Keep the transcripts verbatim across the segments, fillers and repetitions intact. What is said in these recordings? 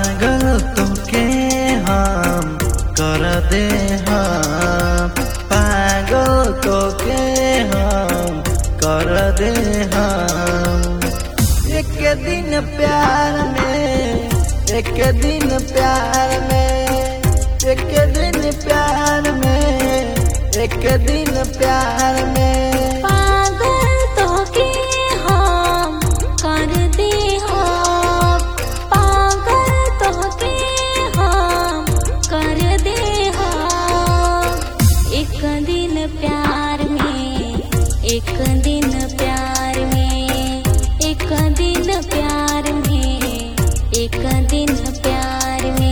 पागल तोके हम कर दे हम, पागल तोके हम कर दे हम। एक दिन प्यार में, एक दिन प्यार में, एक दिन प्यार में, एक दिन प्यार में। पागल तोके हम कर दे हम, पागल तोके हम कर दे हम। एक दिन प्यार में, एक दिन प्यार में, एक दिन प्यार में, एक दिन प्यार में।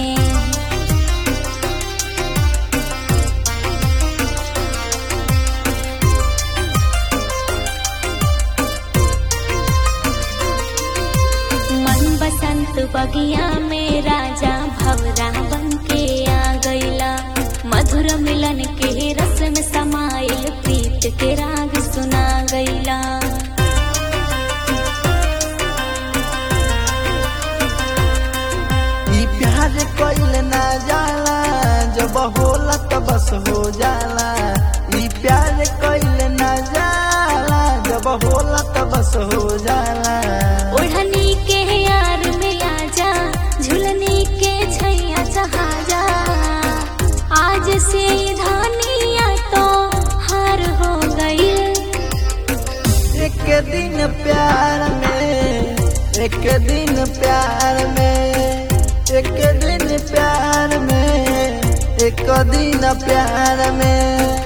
बसंत बगिया में राजा भवरा बन के आ गईला, मधुर मिलन के रस में समाइल प्रीत के राग सुना गईला। ई प्यार कइल ना जाला, जब होला त बस हो जाला। ई प्यार कइल ना जाला, जब होला त बस हो जाला। ओढ़नी के यार में आजा, झुलनी के छैया जहाजा। आज से धानिया तो हार हो गई। एक दिन प्यार में, एक दिन प्यार में, एक दिन प्यार में, एक दिन प्यार में।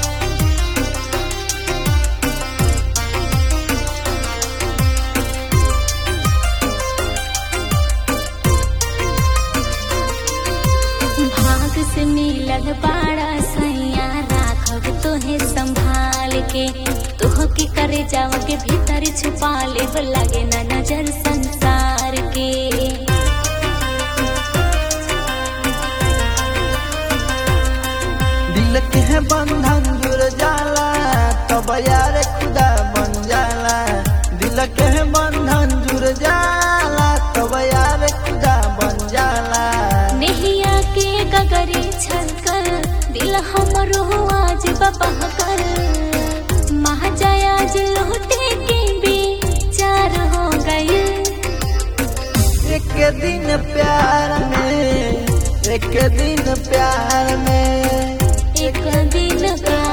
भाग से मिलल बाड़ा सैया, राखब तोहे संभाल के। तुह के करे जाव के भीतर छुपा लेब, लगे ना नजर संसार के। दिल के बंधन जुड़ जाला, तब यार खुदा बन जाला। दिल के बंधन जुड़ जाला, तब यार खुदा बन जाला। नहिया के गगरी छलकल, दिल हमरो आज बबहकल। महाजयाज लौटे के बेचार हो गई। एक दिन प्यार में, एक दिन प्यार में, एक दिन प्यार